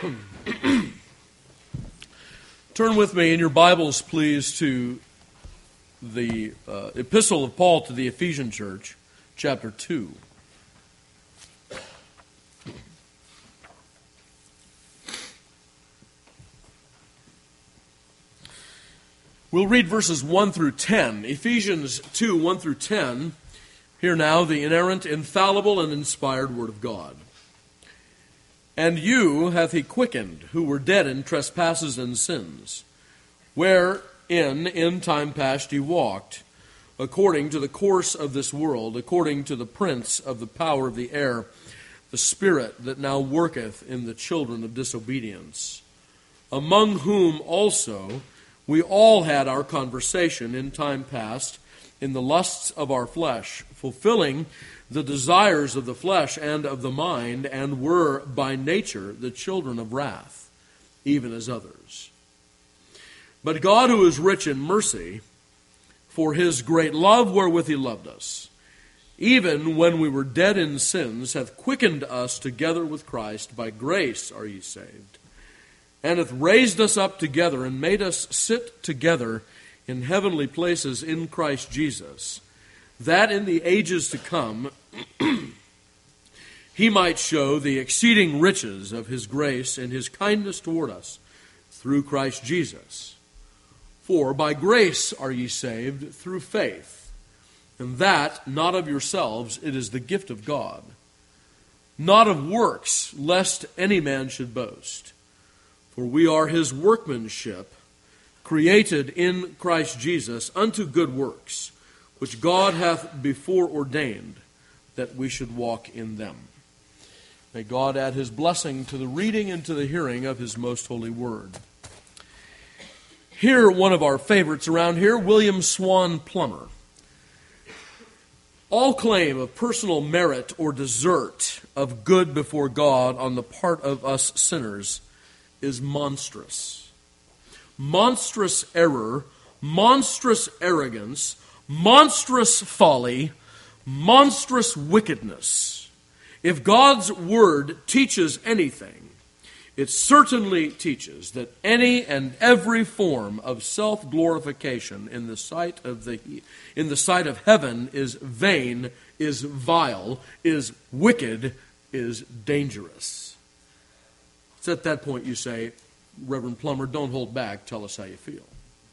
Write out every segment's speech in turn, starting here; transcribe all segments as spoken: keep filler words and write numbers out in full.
Turn with me in your Bibles, please, to the uh, Epistle of Paul to the Ephesian Church, chapter two. We'll read verses one through ten. Ephesians two, one through ten. Hear now the inerrant, infallible, and inspired Word of God. And you hath he quickened, who were dead in trespasses and sins, wherein in time past ye walked, according to the course of this world, according to the prince of the power of the air, the spirit that now worketh in the children of disobedience, among whom also we all had our conversation in time past, in the lusts of our flesh, fulfilling the desires of the flesh and of the mind, and were by nature the children of wrath, even as others. But God, who is rich in mercy, for his great love wherewith he loved us, even when we were dead in sins, hath quickened us together with Christ. By grace are ye saved, and hath raised us up together, and made us sit together in heavenly places in Christ Jesus, that in the ages to come he might show the exceeding riches of his grace and his kindness toward us through Christ Jesus. For by grace are ye saved through faith, and that not of yourselves, it is the gift of God, not of works, lest any man should boast. For we are his workmanship, created in Christ Jesus unto good works, which God hath before ordained that we should walk in them. May God add his blessing to the reading and to the hearing of his most holy word. Here, one of our favorites around here, William Swan Plummer. All claim of personal merit or desert of good before God on the part of us sinners is monstrous. Monstrous error, monstrous arrogance, monstrous folly, monstrous wickedness. If God's Word teaches anything, it certainly teaches that any and every form of self-glorification in the sight of the in the sight of heaven is vain, is vile, is wicked, is dangerous. It's at that point you say, Reverend Plummer, don't hold back, tell us how you feel.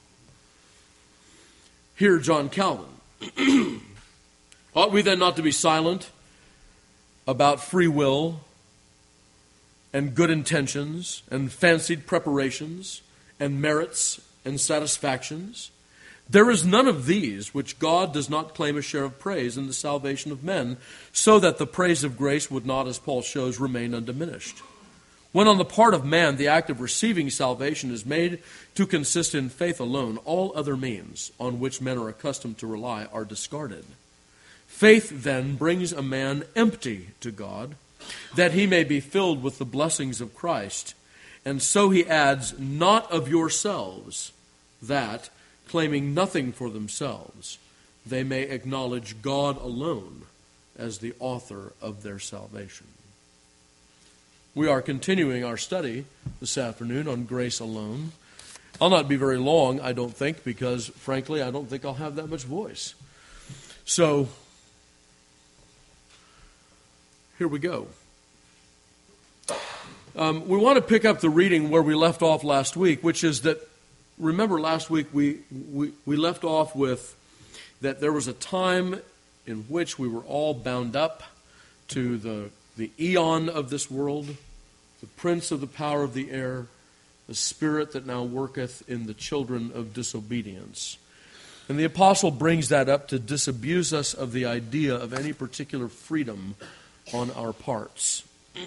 Hear John Calvin. Ought we then not to be silent about free will and good intentions and fancied preparations and merits and satisfactions? There is none of these which God does not claim a share of praise in the salvation of men, so that the praise of grace would not, as Paul shows, remain undiminished. When on the part of man the act of receiving salvation is made to consist in faith alone, all other means on which men are accustomed to rely are discarded. Faith then brings a man empty to God, that he may be filled with the blessings of Christ. And so he adds, not of yourselves, that, claiming nothing for themselves, they may acknowledge God alone as the author of their salvation. We are continuing our study this afternoon on grace alone. I'll not be very long, I don't think, because, frankly, I don't think I'll have that much voice. So, here we go. Um, we want to pick up the reading where we left off last week, which is that, remember last week we, we, we left off with that there was a time in which we were all bound up to the the eon of this world, the prince of the power of the air, the spirit that now worketh in the children of disobedience. And the apostle brings that up to disabuse us of the idea of any particular freedom on our parts.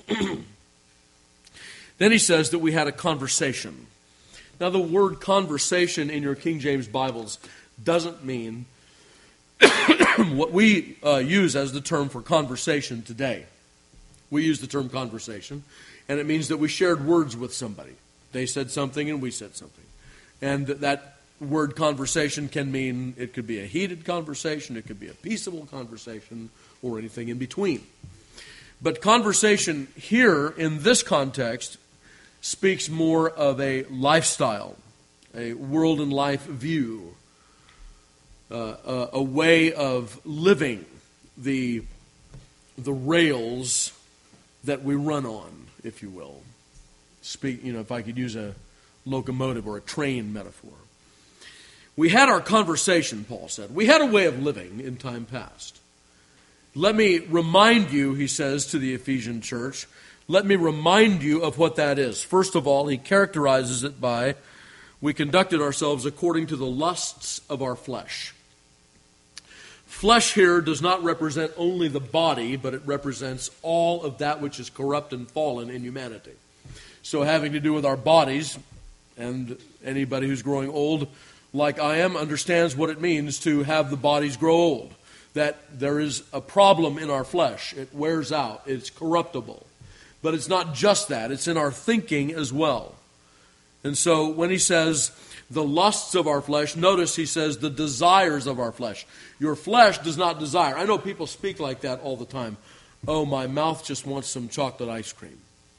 Then he says that we had a conversation. Now the word conversation in your King James Bibles doesn't mean what we uh, use as the term for conversation today. We use the term conversation, and it means that we shared words with somebody. They said something and we said something. And that word conversation can mean, it could be a heated conversation, it could be a peaceable conversation, or anything in between. But conversation here, in this context, speaks more of a lifestyle, a world and life view, uh, a, a way of living the, the rails that we run on, if you will. Speak, you know, if I could use a locomotive or a train metaphor. We had our conversation, Paul said. We had a way of living in time past. Let me remind you, he says to the Ephesian church, let me remind you of what that is. First of all, he characterizes it by, we conducted ourselves according to the lusts of our flesh. Flesh here does not represent only the body, but it represents all of that which is corrupt and fallen in humanity. So having to do with our bodies, and anybody who's growing old like I am understands what it means to have the bodies grow old. That there is a problem in our flesh. It wears out. It's corruptible. But it's not just that. It's in our thinking as well. And so when he says the lusts of our flesh, notice he says the desires of our flesh. Your flesh does not desire. I know people speak like that all the time. Oh, my mouth just wants some chocolate ice cream.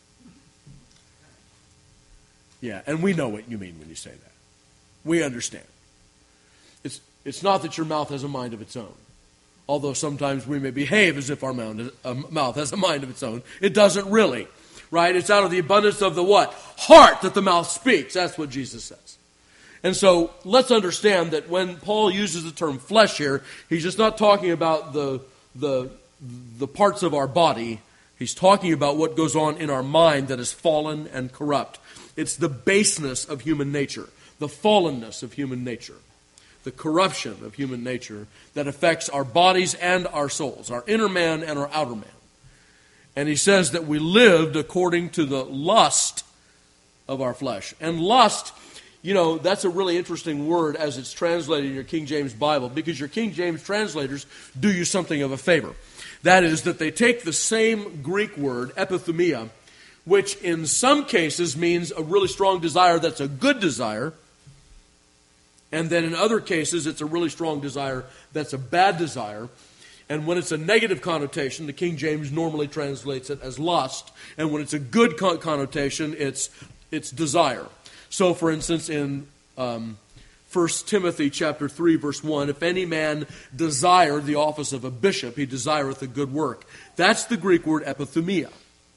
Yeah, and we know what you mean when you say that. We understand. It's, it's not that your mouth has a mind of its own. Although sometimes we may behave as if our mouth has a mind of its own. It doesn't really, right? It's out of the abundance of the what? Heart that the mouth speaks. That's what Jesus says. And so let's understand that when Paul uses the term flesh here, he's just not talking about the, the, the parts of our body. He's talking about what goes on in our mind that is fallen and corrupt. It's the baseness of human nature, the fallenness of human nature, the corruption of human nature that affects our bodies and our souls, our inner man and our outer man. And he says that we lived according to the lust of our flesh. And lust, you know, that's a really interesting word as it's translated in your King James Bible, because your King James translators do you something of a favor. That is that they take the same Greek word, epithumia, which in some cases means a really strong desire that's a good desire, and then in other cases it's a really strong desire that's a bad desire. And when it's a negative connotation, the King James normally translates it as lust, and when it's a good con- connotation, it's it's desire. So, for instance, in um, First Timothy chapter three, verse one, if any man desire the office of a bishop, he desireth a good work. That's the Greek word epithumia.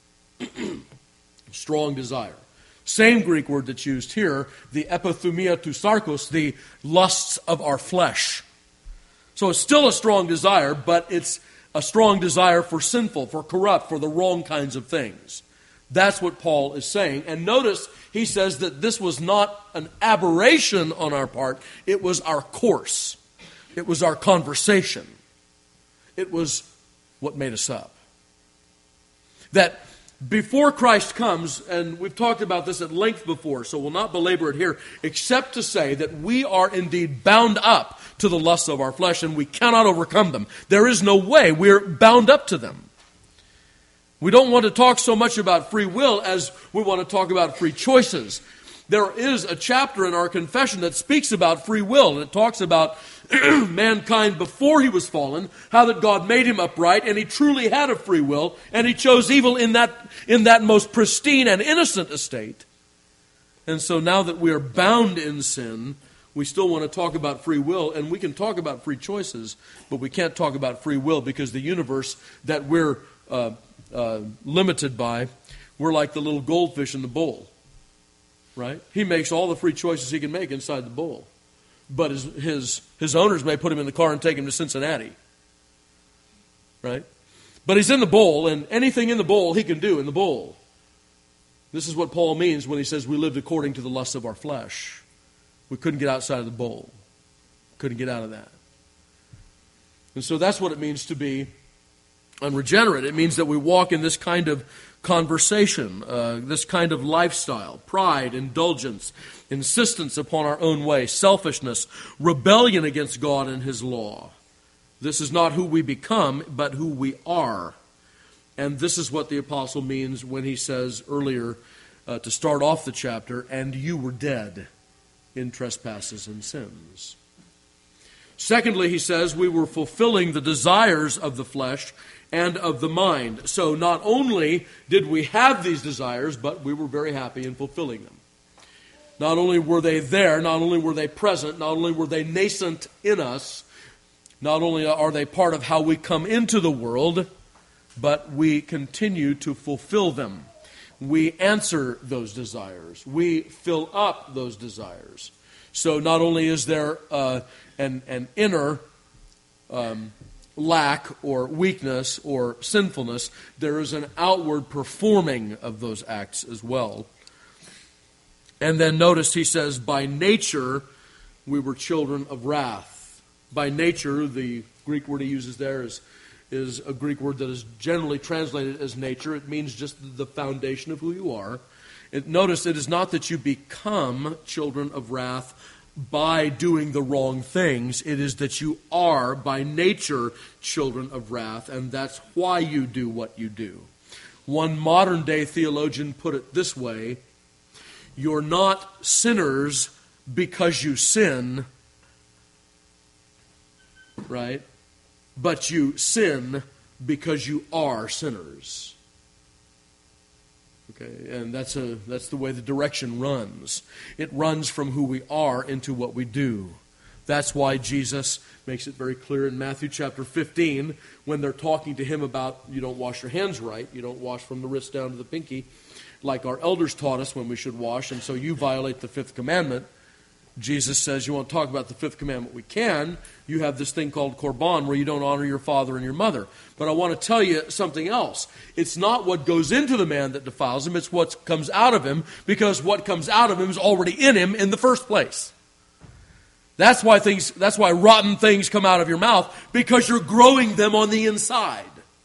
Strong desire. Same Greek word that's used here, the epithumia to sarkos, the lusts of our flesh. So it's still a strong desire, but it's a strong desire for sinful, for corrupt, for the wrong kinds of things. That's what Paul is saying. And notice he says that this was not an aberration on our part. It was our course. It was our conversation. It was what made us up. That before Christ comes, and we've talked about this at length before, so we'll not belabor it here, except to say that we are indeed bound up to the lusts of our flesh, and we cannot overcome them. There is no way. We're bound up to them. We don't want to talk so much about free will as we want to talk about free choices. There is a chapter in our confession that speaks about free will, and it talks about mankind before he was fallen, how that God made him upright, and he truly had a free will, and he chose evil in that, in that most pristine and innocent estate. And so now that we are bound in sin, we still want to talk about free will, and we can talk about free choices, but we can't talk about free will because the universe that we're uh, uh, limited by, we're like the little goldfish in the bowl. Right? He makes all the free choices he can make inside the bowl. But his, his, his owners may put him in the car and take him to Cincinnati. Right? But he's in the bowl, and anything in the bowl he can do in the bowl. This is what Paul means when he says we lived according to the lusts of our flesh. We couldn't get outside of the bowl. Couldn't get out of that. And so that's what it means to be unregenerate. It means that we walk in this kind of conversation, uh, this kind of lifestyle, pride, indulgence, insistence upon our own way, selfishness, rebellion against God and His law. This is not who we become, but who we are. And this is what the apostle means when he says earlier, uh, to start off the chapter, and you were dead in trespasses and sins. Secondly, he says we were fulfilling the desires of the flesh and of the mind. So not only did we have these desires, but we were very happy in fulfilling them. Not only were they there, not only were they present, not only were they nascent in us, not only are they part of how we come into the world, but we continue to fulfill them. We answer those desires. We fill up those desires. So not only is there uh, an, an inner um, lack or weakness or sinfulness, there is an outward performing of those acts as well. And then notice he says, by nature we were children of wrath. By nature, the Greek word he uses there is, is a Greek word that is generally translated as nature. It means just the foundation of who you are. It, notice it is not that you become children of wrath by doing the wrong things. It is that you are, by nature, children of wrath, and that's why you do what you do. One modern-day theologian put it this way: you're not sinners because you sin, right? But you sin because you are sinners. Okay, and that's a that's the way the direction runs. It runs from who we are into what we do. That's why Jesus makes it very clear in Matthew chapter fifteen, when they're talking to him about you don't wash your hands right, you don't wash from the wrist down to the pinky, like our elders taught us when we should wash, and so you violate the fifth commandment. Jesus says, you want to talk about the fifth commandment? We can. You have this thing called Korban where you don't honor your father and your mother. But I want to tell you something else. It's not what goes into the man that defiles him, it's what comes out of him, because what comes out of him is already in him in the first place. That's why things, that's why rotten things come out of your mouth, because you're growing them on the inside.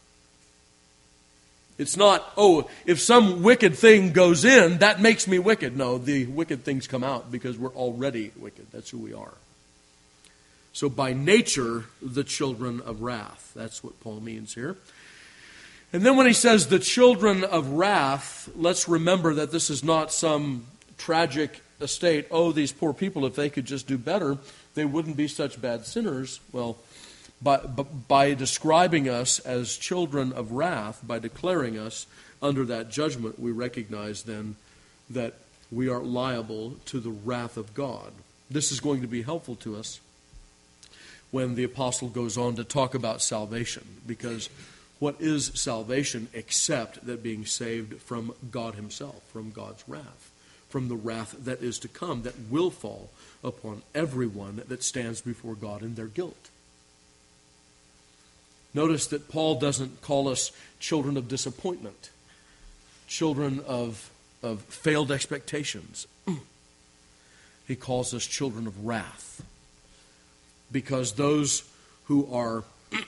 It's not, oh, if some wicked thing goes in, that makes me wicked. No, the wicked things come out because we're already wicked. That's who we are. So by nature, the children of wrath. That's what Paul means here. And then when he says the children of wrath, let's remember that this is not some tragic estate. Oh, these poor people, if they could just do better, they wouldn't be such bad sinners. Well, By, by describing us as children of wrath, by declaring us under that judgment, we recognize then that we are liable to the wrath of God. This is going to be helpful to us when the apostle goes on to talk about salvation, because what is salvation except that being saved from God himself, from God's wrath, from the wrath that is to come, that will fall upon everyone that stands before God in their guilt. Notice that Paul doesn't call us children of disappointment, children of, of failed expectations. He calls us children of wrath, because those who are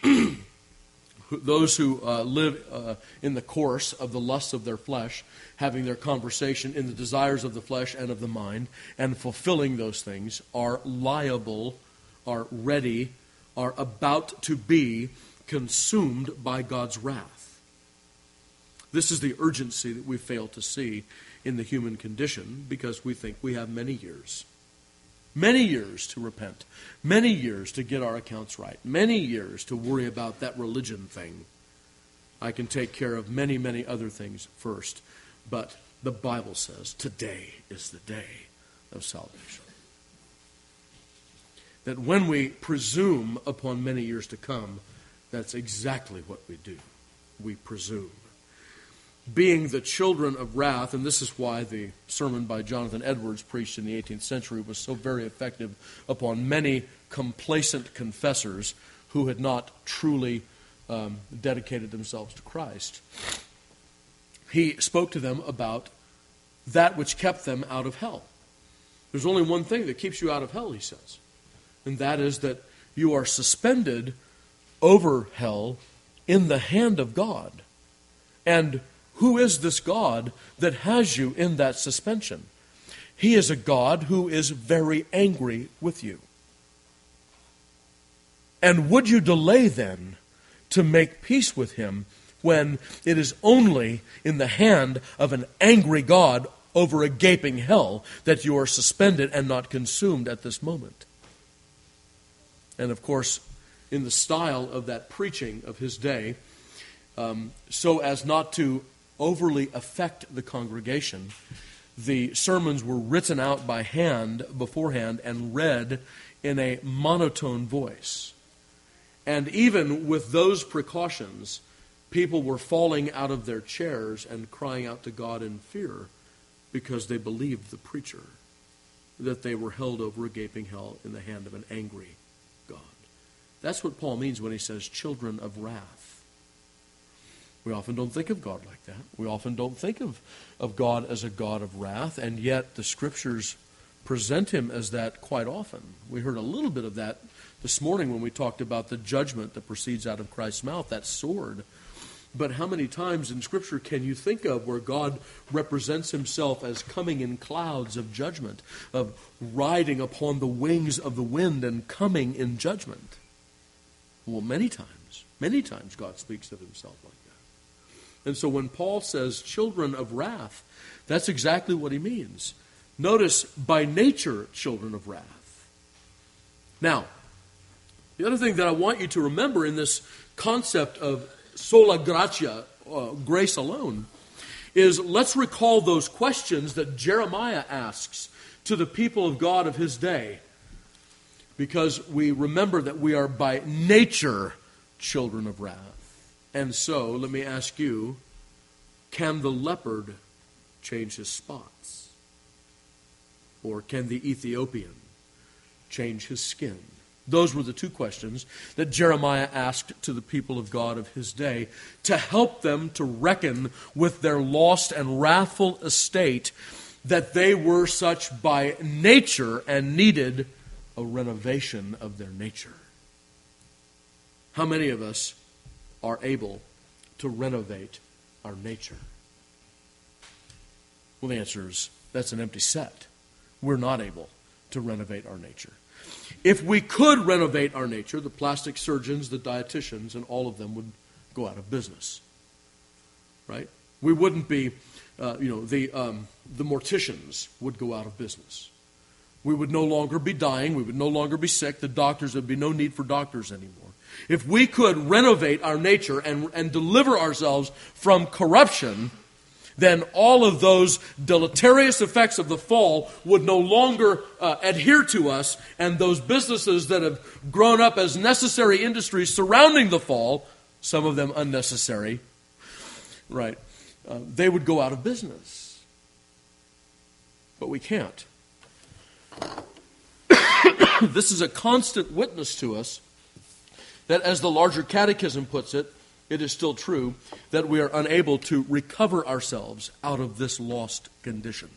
those who uh, live uh, in the course of the lusts of their flesh, having their conversation in the desires of the flesh and of the mind, and fulfilling those things, are liable, are ready, are about to be consumed by God's wrath. This is the urgency that we fail to see in the human condition, because we think we have many years. Many years to repent. Many years to get our accounts right. Many years to worry about that religion thing. I can take care of many, many other things first. But the Bible says today is the day of salvation. That when we presume upon many years to come, that's exactly what we do. We presume. Being the children of wrath, and this is why the sermon by Jonathan Edwards, preached in the eighteenth century, was so very effective upon many complacent confessors who had not truly um, dedicated themselves to Christ. He spoke to them about that which kept them out of hell. There's only one thing that keeps you out of hell, he says, and that is that you are suspended over hell in the hand of God. And who is this God that has you in that suspension? He is a God who is very angry with you. And would you delay then to make peace with him when it is only in the hand of an angry God over a gaping hell that you are suspended and not consumed at this moment? And of course, in the style of that preaching of his day, um, so as not to overly affect the congregation, the sermons were written out by hand beforehand and read in a monotone voice. And even with those precautions, people were falling out of their chairs and crying out to God in fear because they believed the preacher, that they were held over a gaping hell in the hand of an angry God. That's what Paul means when he says children of wrath. We often don't think of God like that. We often don't think of, of God as a God of wrath, and yet the Scriptures present him as that quite often. We heard a little bit of that this morning when we talked about the judgment that proceeds out of Christ's mouth, that sword. But how many times in Scripture can you think of where God represents himself as coming in clouds of judgment, of riding upon the wings of the wind and coming in judgment? Well, many times, many times God speaks of himself like that. And so when Paul says children of wrath, that's exactly what he means. Notice, by nature, children of wrath. Now, the other thing that I want you to remember in this concept of sola gratia, uh, grace alone, is let's recall those questions that Jeremiah asks to the people of God of his day. Because we remember that we are by nature children of wrath. And so, let me ask you, can the leopard change his spots? Or can the Ethiopian change his skin? Those were the two questions that Jeremiah asked to the people of God of his day to help them to reckon with their lost and wrathful estate, that they were such by nature and needed a renovation of their nature. How many of us are able to renovate our nature? Well, the answer is that's an empty set. We're not able to renovate our nature. If we could renovate our nature, the plastic surgeons, the dietitians, and all of them would go out of business. Right? We wouldn't be, uh, you know, the um, the morticians would go out of business. We would no longer be dying. We would no longer be sick. The doctors, there would be no need for doctors anymore. If we could renovate our nature and, and deliver ourselves from corruption, then all of those deleterious effects of the fall would no longer uh, adhere to us, and those businesses that have grown up as necessary industries surrounding the fall, some of them unnecessary, right, uh, they would go out of business. But we can't. This is a constant witness to us that, as the larger catechism puts it, it is still true that we are unable to recover ourselves out of this lost condition.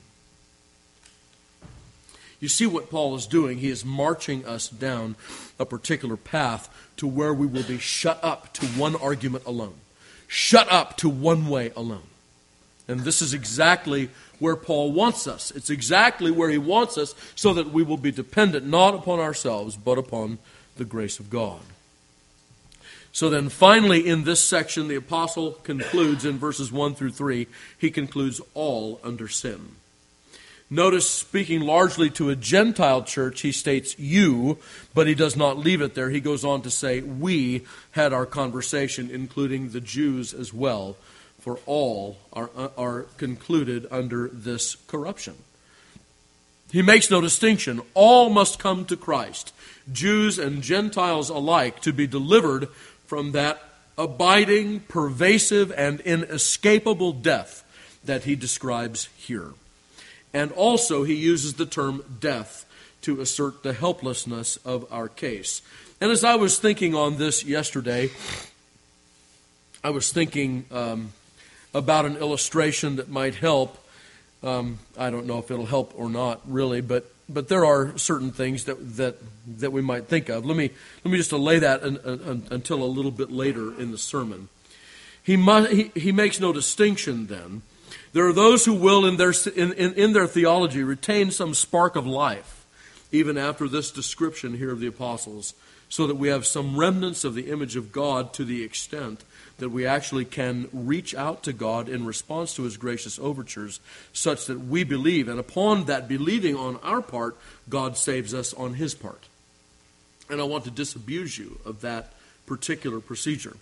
You see what Paul is doing? He is marching us down a particular path to where we will be shut up to one argument alone. Shut up to one way alone. And this is exactly where Paul wants us. It's exactly where he wants us, so that we will be dependent not upon ourselves, but upon the grace of God. So then finally in this section, the apostle concludes in verses one through three, he concludes all under sin. Notice, speaking largely to a Gentile church, he states you, but he does not leave it there. He goes on to say, we had our conversation, including the Jews as well, for all are, are concluded under this corruption. He makes no distinction. All must come to Christ, Jews and Gentiles alike, to be delivered from that abiding, pervasive, and inescapable death that he describes here. And also he uses the term death to assert the helplessness of our case. And as I was thinking on this yesterday, I was thinking um, about an illustration that might help. Um, I don't know if it'll help or not, really, but but there are certain things that that, that we might think of. Let me let me just lay that in, in, until a little bit later in the sermon. He, must, he he makes no distinction then. There are those who will, in their in, in, in their theology, retain some spark of life, even after this description here of the apostles, so that we have some remnants of the image of God, to the extent that we actually can reach out to God in response to his gracious overtures, such that we believe, and upon that believing on our part, God saves us on his part. And I want to disabuse you of that particular procedure.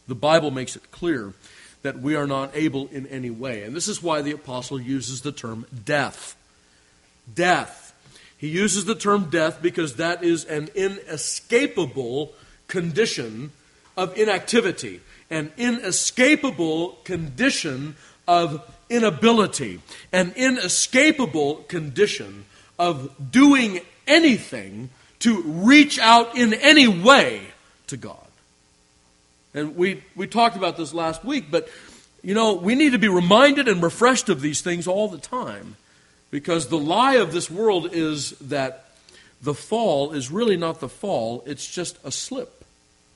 The Bible makes it clear that we are not able in any way. And this is why the apostle uses the term death. Death. He uses the term death because that is an inescapable condition of inactivity, an inescapable condition of inability, an inescapable condition of doing anything to reach out in any way to God. And we, we talked about this last week, but, you know, we need to be reminded and refreshed of these things all the time. Because the lie of this world is that the fall is really not the fall, it's just a slip.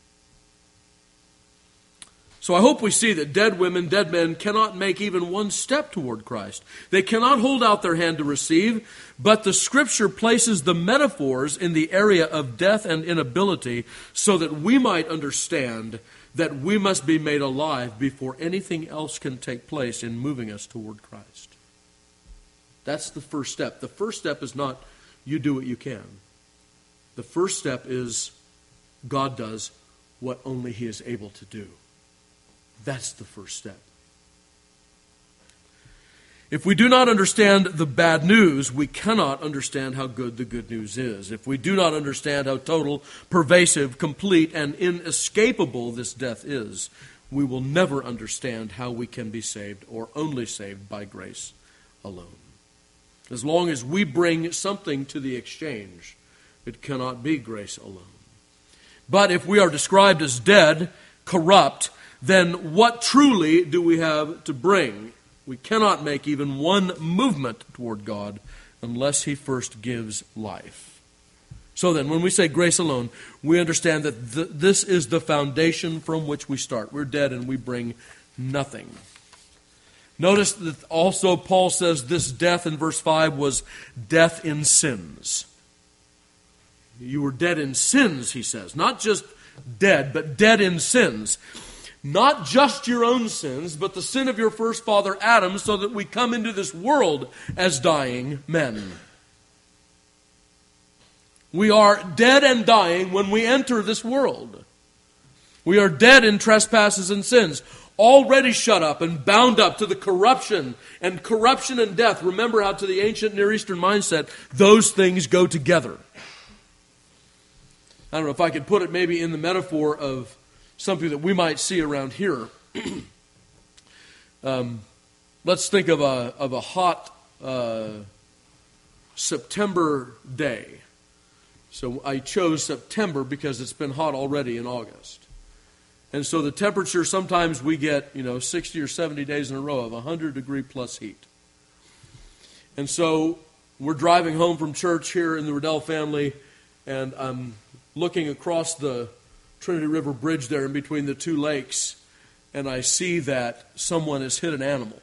So I hope we see that dead women, dead men cannot make even one step toward Christ. They cannot hold out their hand to receive, but the Scripture places the metaphors in the area of death and inability so that we might understand that we must be made alive before anything else can take place in moving us toward Christ. That's the first step. The first step is not you do what you can. The first step is God does what only He is able to do. That's the first step. If we do not understand the bad news, we cannot understand how good the good news is. If we do not understand how total, pervasive, complete, and inescapable this death is, we will never understand how we can be saved or only saved by grace alone. As long as we bring something to the exchange, it cannot be grace alone. But if we are described as dead, corrupt, then what truly do we have to bring? We cannot make even one movement toward God unless He first gives life. So then, when we say grace alone, we understand that th- this is the foundation from which we start. We're dead and we bring nothing. Notice that also Paul says this death in verse five was death in sins. You were dead in sins, he says. Not just dead, but dead in sins. Not just your own sins, but the sin of your first father Adam, so that we come into this world as dying men. We are dead and dying when we enter this world. We are dead in trespasses and sins, already shut up and bound up to the corruption and corruption and death. Remember how to the ancient Near Eastern mindset, those things go together. I don't know if I could put it maybe in the metaphor of something that we might see around here. um, let's think of a of a hot uh, September day. So I chose September because it's been hot already in August. And so the temperature, sometimes we get, you know, sixty or seventy days in a row of one hundred degree plus heat. And so we're driving home from church here in the Riddell family, and I'm looking across the Trinity River Bridge there in between the two lakes, and I see that someone has hit an animal.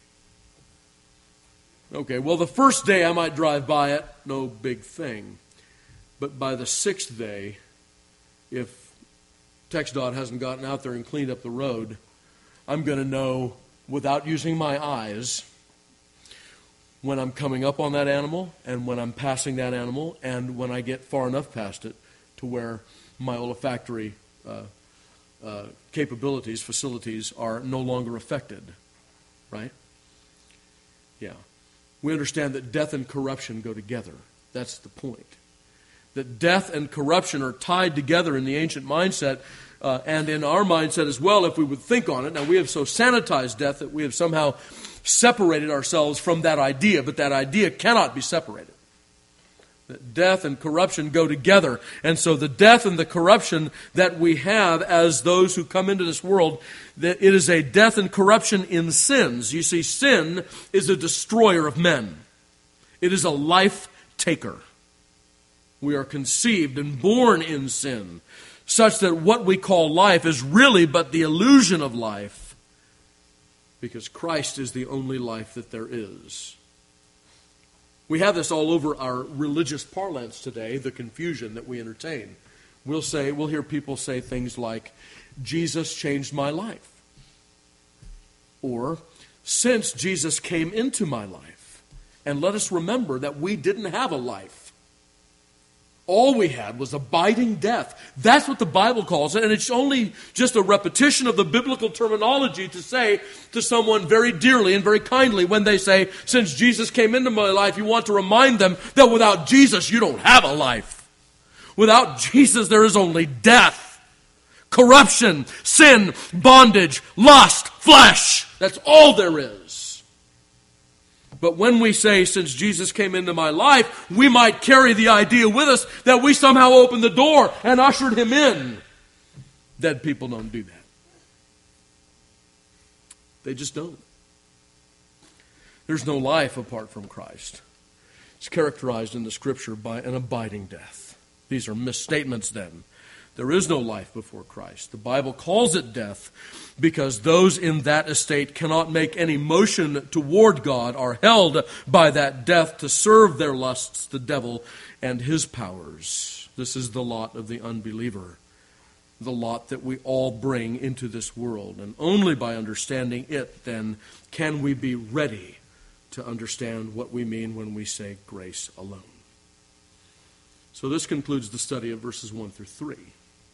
Okay, well, the first day I might drive by it, no big thing. But by the sixth day, if TxDOT hasn't gotten out there and cleaned up the road, I'm going to know, without using my eyes, when I'm coming up on that animal and when I'm passing that animal and when I get far enough past it to where my olfactory uh, uh, capabilities, facilities are no longer affected. Right? Yeah. We understand that death and corruption go together. That's the point. That death and corruption are tied together in the ancient mindset uh, and in our mindset as well, if we would think on it. Now, we have so sanitized death that we have somehow separated ourselves from that idea, but that idea cannot be separated. That death and corruption go together. And so the death and the corruption that we have as those who come into this world, that it is a death and corruption in sins. You see, sin is a destroyer of men. It is a life taker. We are conceived and born in sin, such that what we call life is really but the illusion of life, because Christ is the only life that there is. We have this all over our religious parlance today, the confusion that we entertain. We'll say, we'll hear people say things like, Jesus changed my life. Or, since Jesus came into my life. And let us remember that we didn't have a life. All we had was abiding death. That's what the Bible calls it, and it's only just a repetition of the biblical terminology to say to someone very dearly and very kindly when they say, since Jesus came into my life, you want to remind them that without Jesus you don't have a life. Without Jesus there is only death, corruption, sin, bondage, lust, flesh. That's all there is. But when we say, since Jesus came into my life, we might carry the idea with us that we somehow opened the door and ushered him in. Dead people don't do that. They just don't. There's no life apart from Christ. It's characterized in the Scripture by an abiding death. These are misstatements then. There is no life before Christ. The Bible calls it death because those in that estate cannot make any motion toward God, are held by that death to serve their lusts, the devil, and his powers. This is the lot of the unbeliever, the lot that we all bring into this world. And only by understanding it, then, can we be ready to understand what we mean when we say grace alone. So this concludes the study of verses one through three.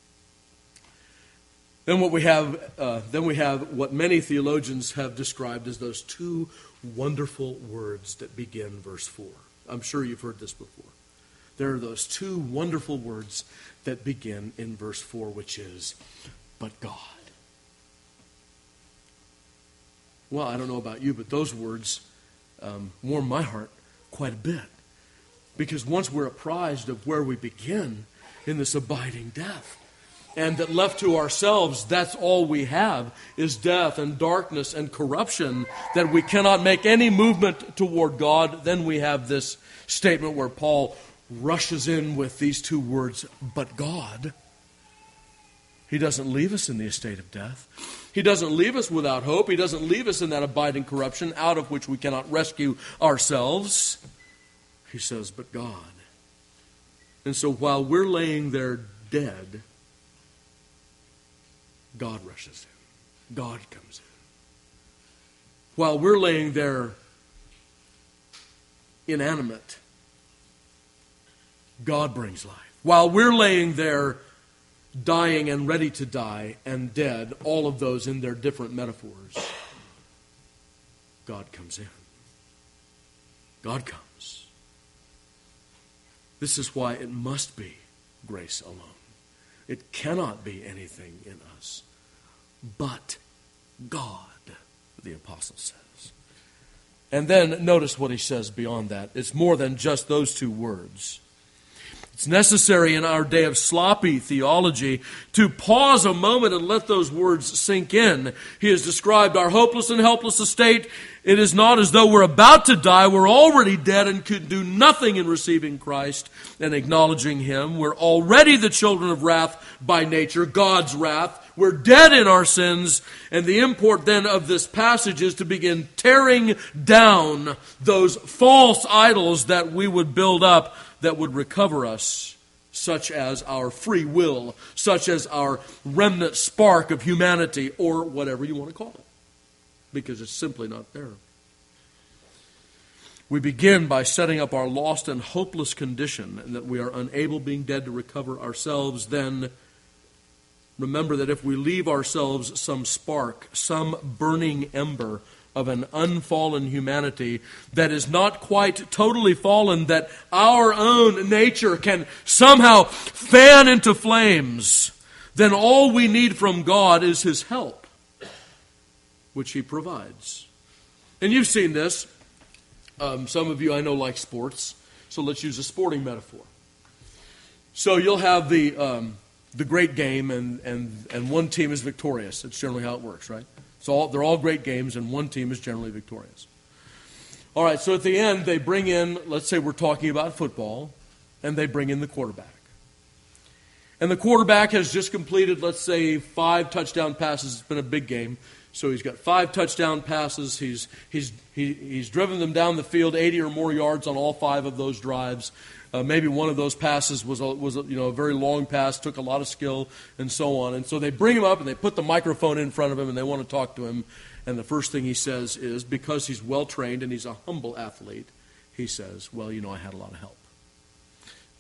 Then what we have, uh, then we have what many theologians have described as those two wonderful words that begin verse four. I'm sure you've heard this before. There are those two wonderful words that begin in verse four, which is, but God. Well, I don't know about you, but those words um, warm my heart quite a bit. Because once we're apprised of where we begin in this abiding death, and that left to ourselves, that's all we have, is death and darkness and corruption, that we cannot make any movement toward God, then we have this statement where Paul rushes in with these two words, but God. He doesn't leave us in the estate of death. He doesn't leave us without hope. He doesn't leave us in that abiding corruption out of which we cannot rescue ourselves. He says, but God. And so while we're laying there dead, God rushes in. God comes in. While we're laying there inanimate, God brings life. While we're laying there dying and ready to die and dead, all of those in their different metaphors, God comes in. God comes. This is why it must be grace alone. It cannot be anything in us but God, the apostle says. And then notice what he says beyond that. It's more than just those two words. It's necessary in our day of sloppy theology to pause a moment and let those words sink in. He has described our hopeless and helpless estate. It is not as though we're about to die. We're already dead and could do nothing in receiving Christ and acknowledging Him. We're already the children of wrath by nature, God's wrath. We're dead in our sins. And the import then of this passage is to begin tearing down those false idols that we would build up that would recover us, such as our free will, such as our remnant spark of humanity, or whatever you want to call it, because it's simply not there. We begin by setting up our lost and hopeless condition, and that we are unable, being dead, to recover ourselves. Then remember that if we leave ourselves some spark, some burning ember of an unfallen humanity that is not quite totally fallen, that our own nature can somehow fan into flames, then all we need from God is His help, which He provides. And you've seen this. Um, some of you I know like sports, so let's use a sporting metaphor. So you'll have the um, the great game, and, and, and one team is victorious. That's generally how it works, right? So all, they're all great games, and one team is generally victorious. All right, so at the end, they bring in, let's say we're talking about football, and they bring in the quarterback. And the quarterback has just completed, let's say, five touchdown passes. It's been a big game. So he's got five touchdown passes. He's he's he, he's driven them down the field, eighty or more yards on all five of those drives. Uh, maybe one of those passes was a, was a, you know a very long pass, took a lot of skill, and so on. And so they bring him up and they put the microphone in front of him and they want to talk to him. And the first thing he says is, because he's well trained and he's a humble athlete, he says, "Well, you know, I had a lot of help."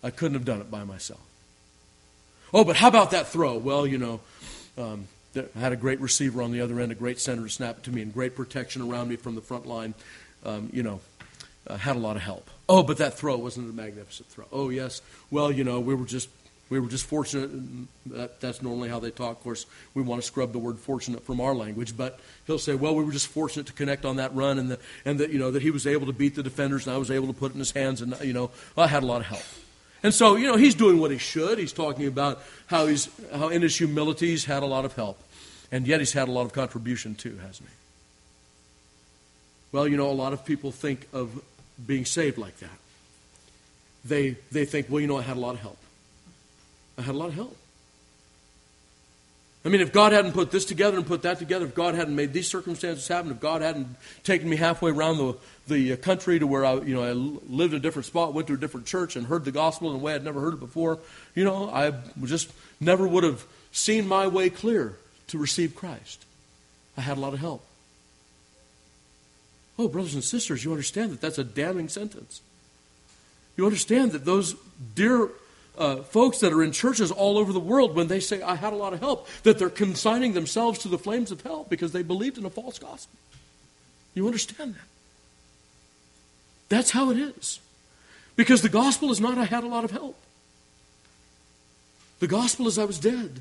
I couldn't have done it by myself. Oh, but how about that throw? Well, you know, um, I had a great receiver on the other end, a great center to snap it to me, and great protection around me from the front line. Um, you know, uh, had a lot of help. Oh, but that throw wasn't a magnificent throw. Oh, yes. Well, you know, we were just we were just fortunate. That, that's normally how they talk. Of course, we want to scrub the word "fortunate" from our language, but he'll say, "Well, we were just fortunate to connect on that run, and the, and that you know that he was able to beat the defenders, and I was able to put it in his hands, and you know, I had a lot of help." And so, you know, he's doing what he should. He's talking about how he's how in his humility he's had a lot of help, and yet he's had a lot of contribution too, hasn't he? Well, you know, a lot of people think of being saved like that. They they think, well, you know, I had a lot of help. I had a lot of help. I mean, if God hadn't put this together and put that together, if God hadn't made these circumstances happen, if God hadn't taken me halfway around the the country to where I, you know, I lived in a different spot, went to a different church, and heard the gospel in a way I'd never heard it before, you know, I just never would have seen my way clear to receive Christ. I had a lot of help. Oh, brothers and sisters, you understand that that's a damning sentence. You understand that those dear uh, folks that are in churches all over the world, when they say, I had a lot of help, that they're consigning themselves to the flames of hell because they believed in a false gospel. You understand that? That's how it is. Because the gospel is not, I had a lot of help. The gospel is, I was dead.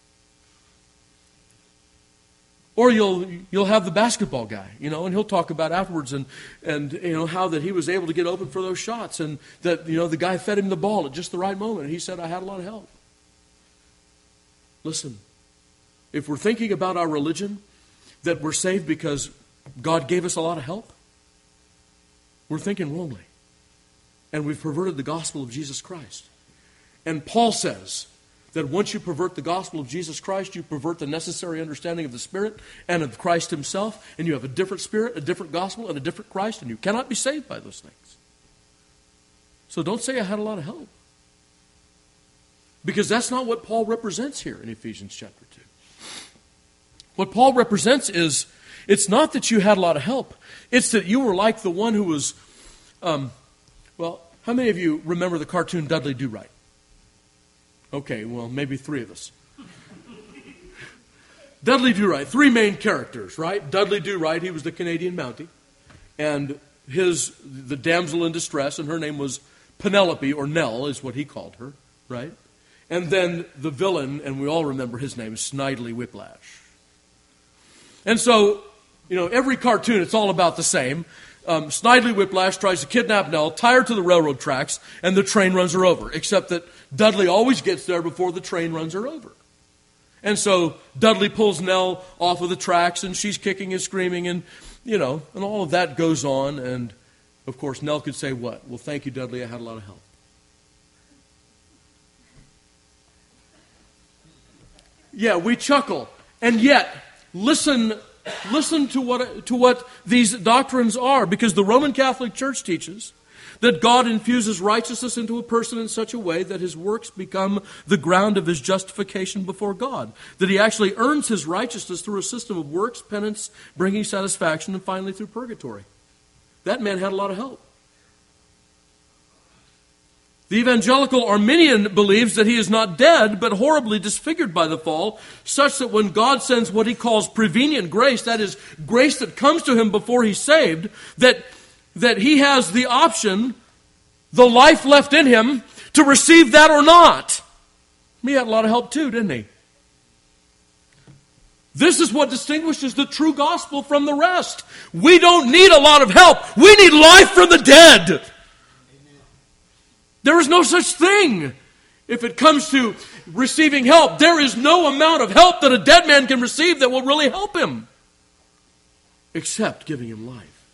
Or you'll you'll have the basketball guy, you know, and he'll talk about afterwards and, and you know how that he was able to get open for those shots and that, you know, the guy fed him the ball at just the right moment. And he said, I had a lot of help. Listen, if we're thinking about our religion, that we're saved because God gave us a lot of help, we're thinking wrongly. And we've perverted the gospel of Jesus Christ. And Paul says that once you pervert the gospel of Jesus Christ, you pervert the necessary understanding of the Spirit and of Christ himself, and you have a different Spirit, a different gospel, and a different Christ, and you cannot be saved by those things. So don't say I had a lot of help. Because that's not what Paul represents here in Ephesians chapter two. What Paul represents is, it's not that you had a lot of help. It's that you were like the one who was, um, well, how many of you remember the cartoon Dudley Do-Right? Okay, well, maybe three of us. Dudley Do-Right, three main characters, right? Dudley Do-Right, he was the Canadian Mountie. And his, the damsel in distress, and her name was Penelope, or Nell is what he called her, right? And then the villain, and we all remember his name, Snidely Whiplash. And so, you know, every cartoon, it's all about the same. Um, Snidely Whiplash tries to kidnap Nell, tie her to the railroad tracks, and the train runs her over. Except that Dudley always gets there before the train runs her over. And so Dudley pulls Nell off of the tracks, and she's kicking and screaming, and, you know, and all of that goes on. And, of course, Nell could say what? Well, thank you, Dudley, I had a lot of help. Yeah, we chuckle. And yet, listen Listen to what to what these doctrines are, because the Roman Catholic Church teaches that God infuses righteousness into a person in such a way that his works become the ground of his justification before God. That he actually earns his righteousness through a system of works, penance, bringing satisfaction, and finally through purgatory. That man had a lot of help. The evangelical Arminian believes that he is not dead, but horribly disfigured by the fall, such that when God sends what he calls prevenient grace, that is, grace that comes to him before he's saved, that, that he has the option, the life left in him, to receive that or not. He had a lot of help too, didn't he? This is what distinguishes the true gospel from the rest. We don't need a lot of help. We need life from the dead. There is no such thing. If it comes to receiving help, there is no amount of help that a dead man can receive that will really help him, except giving him life.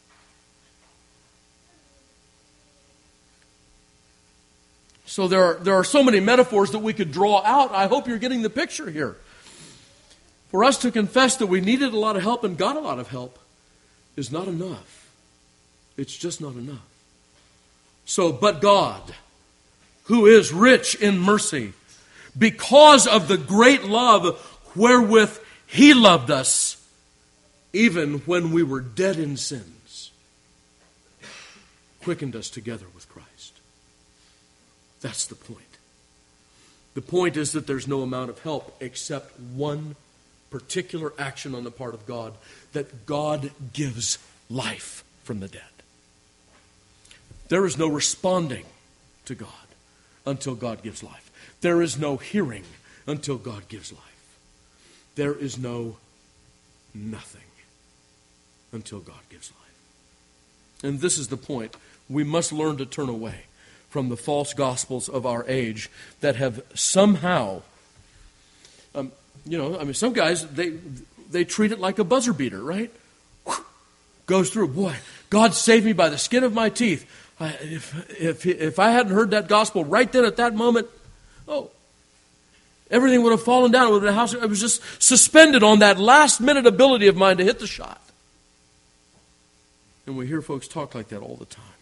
So there are, there are so many metaphors that we could draw out. I hope you're getting the picture here. For us to confess that we needed a lot of help and got a lot of help is not enough. It's just not enough. So, but God, who is rich in mercy, because of the great love wherewith he loved us, even when we were dead in sins, quickened us together with Christ. That's the point. The point is that there's no amount of help except one particular action on the part of God, that God gives life from the dead. There is no responding to God until God gives life. There is no hearing until God gives life. There is no nothing until God gives life. And this is the point. We must learn to turn away from the false gospels of our age that have somehow, um, you know, I mean, some guys, they they treat it like a buzzer beater, right? Whew, goes through, boy, God saved me by the skin of my teeth. I, if, if, if I hadn't heard that gospel right then at that moment, oh, everything would have fallen down. It would have been a house. I was just suspended on that last minute ability of mine to hit the shot. And we hear folks talk like that all the time.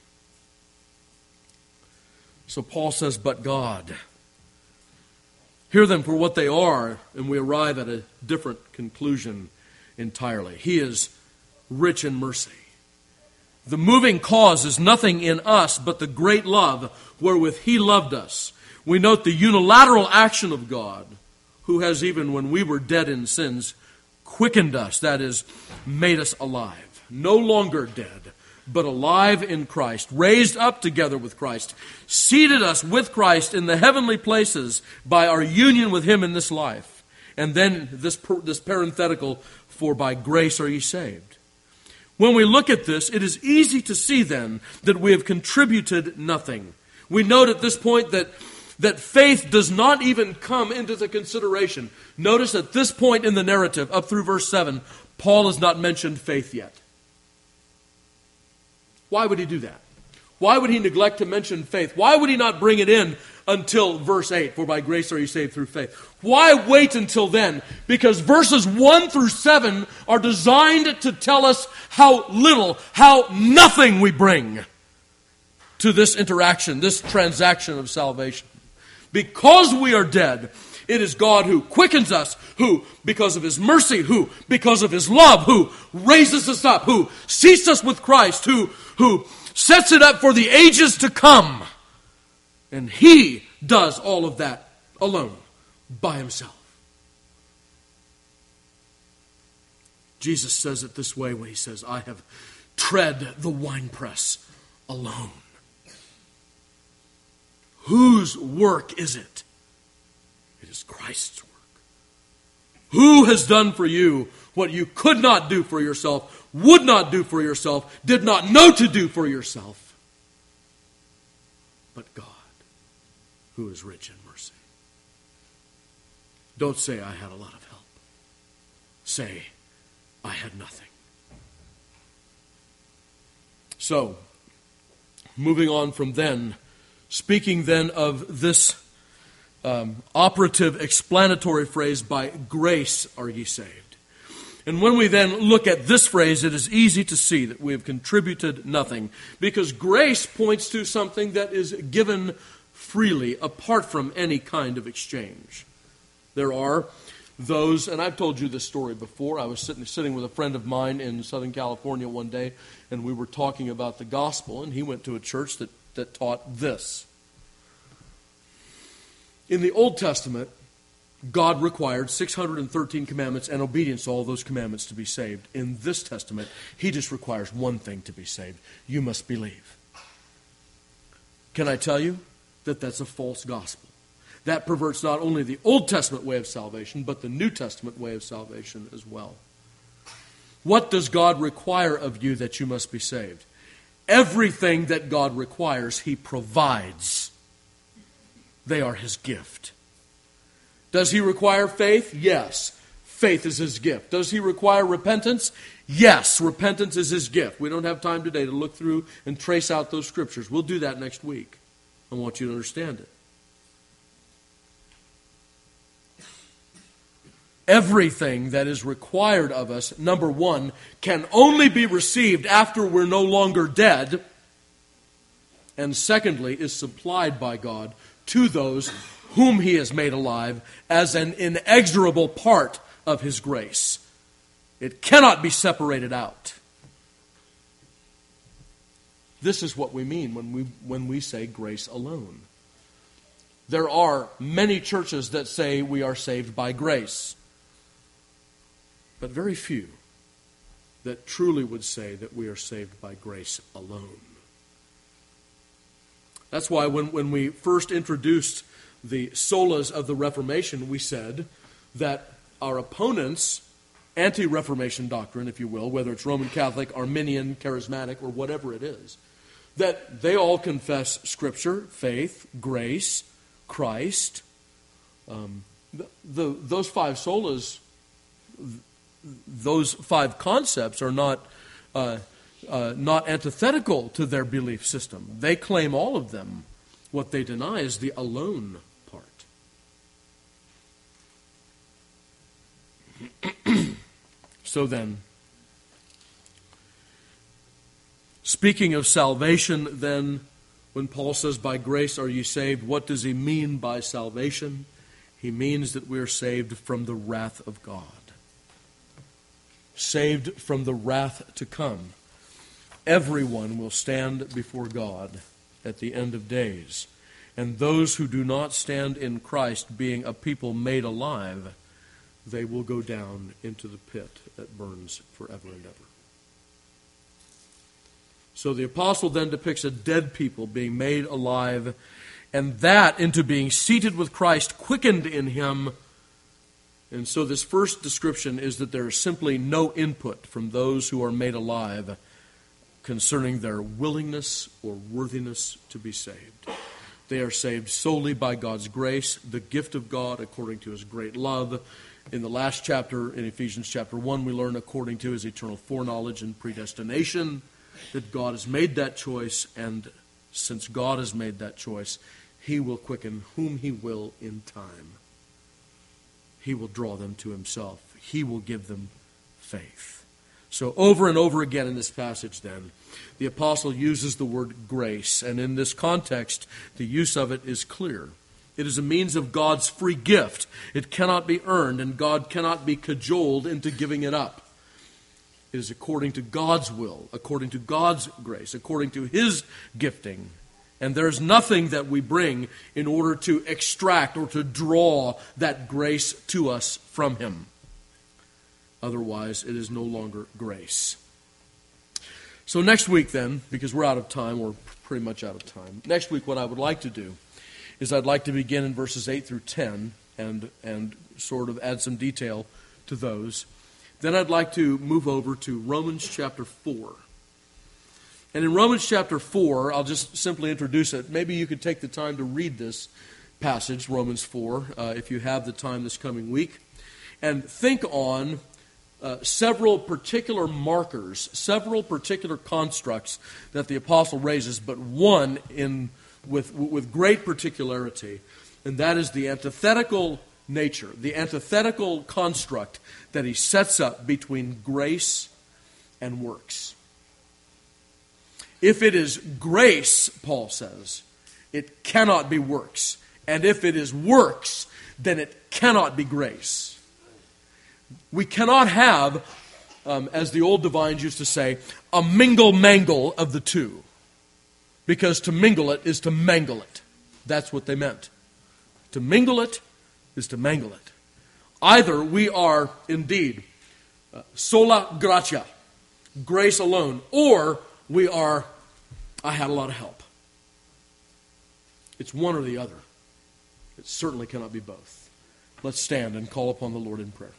So Paul says, but God. Hear them for what they are, and we arrive at a different conclusion entirely. He is rich in mercy. The moving cause is nothing in us but the great love wherewith He loved us. We note the unilateral action of God, who has, even when we were dead in sins, quickened us, that is, made us alive. No longer dead, but alive in Christ, raised up together with Christ, seated us with Christ in the heavenly places by our union with Him in this life. And then this, this parenthetical, for by grace are ye saved. When we look at this, it is easy to see then that we have contributed nothing. We note at this point that, that faith does not even come into the consideration. Notice at this point in the narrative, up through verse seven, Paul has not mentioned faith yet. Why would he do that? Why would he neglect to mention faith? Why would he not bring it in until verse eight? For by grace are you saved through faith. Why wait until then? Because verses one through seven are designed to tell us how little, how nothing we bring to this interaction, this transaction of salvation. Because we are dead, it is God who quickens us, who, because of His mercy, who, because of His love, who raises us up, who seats us with Christ, who, who sets it up for the ages to come. And He does all of that alone, by Himself. Jesus says it this way when He says, I have tread the winepress alone. Whose work is it? It is Christ's work. Who has done for you what you could not do for yourself, would not do for yourself, did not know to do for yourself? But God, who is rich in mercy. Don't say, I had a lot of help. Say, I had nothing. So, moving on from then, speaking then of this um, operative explanatory phrase, by grace are ye saved. And when we then look at this phrase, it is easy to see that we have contributed nothing, because grace points to something that is given freely, apart from any kind of exchange. There are those, and I've told you this story before. I was sitting, sitting with a friend of mine in Southern California one day, and we were talking about the gospel, and he went to a church that, that taught this. In the Old Testament, God required six hundred thirteen commandments and obedience to all those commandments to be saved. In this Testament, He just requires one thing to be saved. You must believe. Can I tell you that that's a false gospel? That perverts not only the Old Testament way of salvation, but the New Testament way of salvation as well. What does God require of you that you must be saved? Everything that God requires, He provides. They are His gift. Does He require faith? Yes. Faith is His gift. Does He require repentance? Yes. Repentance is His gift. We don't have time today to look through and trace out those scriptures. We'll do that next week. I want you to understand it. Everything that is required of us, number one, can only be received after we're no longer dead. And secondly, is supplied by God to those whom He has made alive as an inexorable part of His grace. It cannot be separated out. This is what we mean when we when we say grace alone. There are many churches that say we are saved by grace, but very few that truly would say that we are saved by grace alone. That's why when, when we first introduced the solas of the Reformation, we said that our opponents' anti-Reformation doctrine, if you will, whether it's Roman Catholic, Arminian, Charismatic, or whatever it is, that they all confess Scripture, faith, grace, Christ. Um, the, the, those five solas, those five concepts are not uh, uh, not antithetical to their belief system. They claim all of them. What they deny is the alone part. So then, speaking of salvation, then, when Paul says, by grace are ye saved, what does he mean by salvation? He means that we are saved from the wrath of God. Saved from the wrath to come. Everyone will stand before God at the end of days. And those who do not stand in Christ, being a people made alive, they will go down into the pit that burns forever and ever. So the apostle then depicts a dead people being made alive, and that into being seated with Christ, quickened in him. And so this first description is that there is simply no input from those who are made alive concerning their willingness or worthiness to be saved. They are saved solely by God's grace, the gift of God according to his great love. In the last chapter, in Ephesians chapter one, we learn according to his eternal foreknowledge and predestination that God has made that choice, and since God has made that choice, he will quicken whom he will in time. He will draw them to himself. He will give them faith. So over and over again in this passage then, the apostle uses the word grace, and in this context, the use of it is clear. It is a means of God's free gift. It cannot be earned, and God cannot be cajoled into giving it up. It is according to God's will, according to God's grace, according to his gifting. And there is nothing that we bring in order to extract or to draw that grace to us from him. Otherwise, it is no longer grace. So next week then, because we're out of time, we're pretty much out of time. Next week what I would like to do is I'd like to begin in verses eight through ten and, and sort of add some detail to those. Then I'd like to move over to Romans chapter four. And in Romans chapter four, I'll just simply introduce it. Maybe you could take the time to read this passage, Romans four, uh, if you have the time this coming week, and think on uh, several particular markers, several particular constructs that the apostle raises, but one in with with great particularity, and that is the antithetical nature, the antithetical construct that he sets up between grace and works. If it is grace, Paul says, it cannot be works. And if it is works, then it cannot be grace. We cannot have, um, as the old divines used to say, a mingle-mangle of the two. Because to mingle it is to mangle it. That's what they meant. To mingle it is to mangle it. Either we are indeed uh, sola gratia, grace alone, or we are, I had a lot of help. It's one or the other. It certainly cannot be both. Let's stand and call upon the Lord in prayer.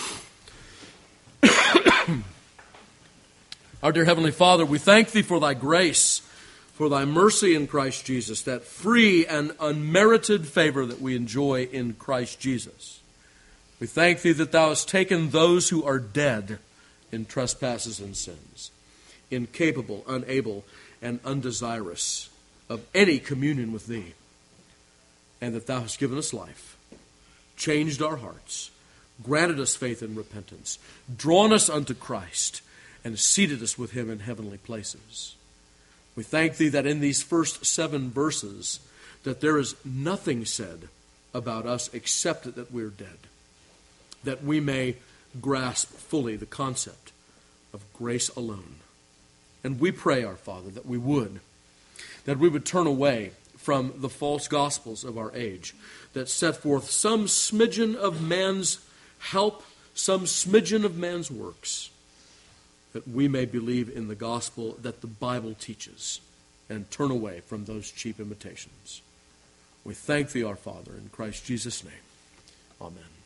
Our dear Heavenly Father, we thank Thee for Thy grace, for Thy mercy in Christ Jesus, that free and unmerited favor that we enjoy in Christ Jesus. We thank Thee that Thou hast taken those who are dead in trespasses and sins, incapable, unable, and undesirous of any communion with Thee, and that Thou hast given us life, changed our hearts, granted us faith and repentance, drawn us unto Christ, and seated us with Him in heavenly places. We thank Thee that in these first seven verses that there is nothing said about us except that we're dead, that we may grasp fully the concept of grace alone. And we pray, our Father, that we would, that we would turn away from the false gospels of our age that set forth some smidgen of man's help, some smidgen of man's works, that we may believe in the gospel that the Bible teaches and turn away from those cheap imitations. We thank thee, our Father, in Christ Jesus' name. Amen.